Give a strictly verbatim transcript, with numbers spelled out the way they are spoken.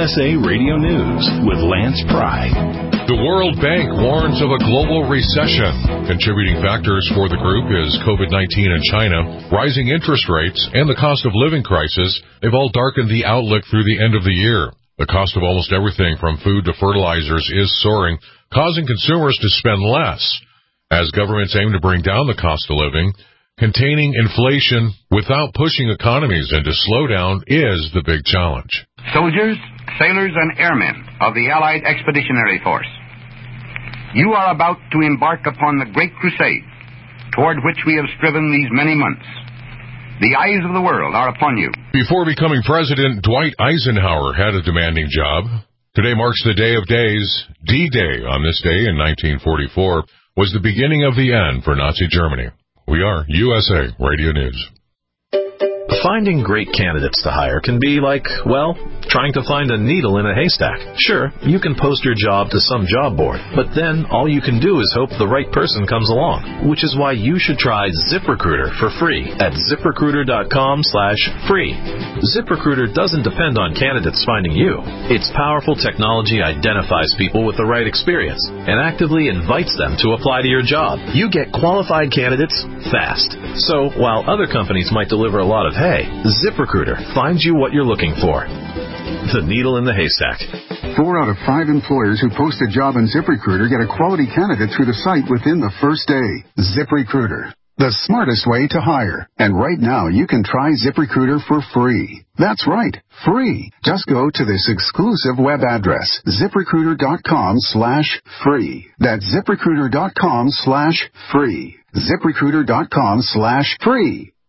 S A Radio News with Lance Pry. The World Bank warns of a global recession. Contributing factors for the group is COVID nineteen in China, rising interest rates, and the cost of living crisis. They've all darkened the outlook through the end of the year. The cost of almost everything from food to fertilizers is soaring, causing consumers to spend less. As governments aim to bring down the cost of living, containing inflation without pushing economies into slowdown is the big challenge. Soldiers, sailors, and airmen of the Allied Expeditionary Force, you are about to embark upon the great crusade toward which we have striven these many months. The eyes of the world are upon you. Before becoming president, Dwight Eisenhower had a demanding job. Today marks the day of days. D-Day on this day in nineteen forty-four was the beginning of the end for Nazi Germany. We are U S A Radio News. Finding great candidates to hire can be like, well, trying to find a needle in a haystack. Sure, you can post your job to some job board, but then all you can do is hope the right person comes along, which is why you should try ZipRecruiter for free at ZipRecruiter.com slash free. ZipRecruiter doesn't depend on candidates finding you. Its powerful technology identifies people with the right experience and actively invites them to apply to your job. You get qualified candidates fast. So while other companies might deliver a lot of hay, ZipRecruiter finds you what you're looking for. The needle in the haystack. Four out of five employers who post a job in ZipRecruiter get a quality candidate through the site within the first day. ZipRecruiter, the smartest way to hire. And right now, you can try ZipRecruiter for free. That's right, free. Just go to this exclusive web address, ZipRecruiter.com slash free. That's ZipRecruiter.com slash free. ZipRecruiter.com slash free.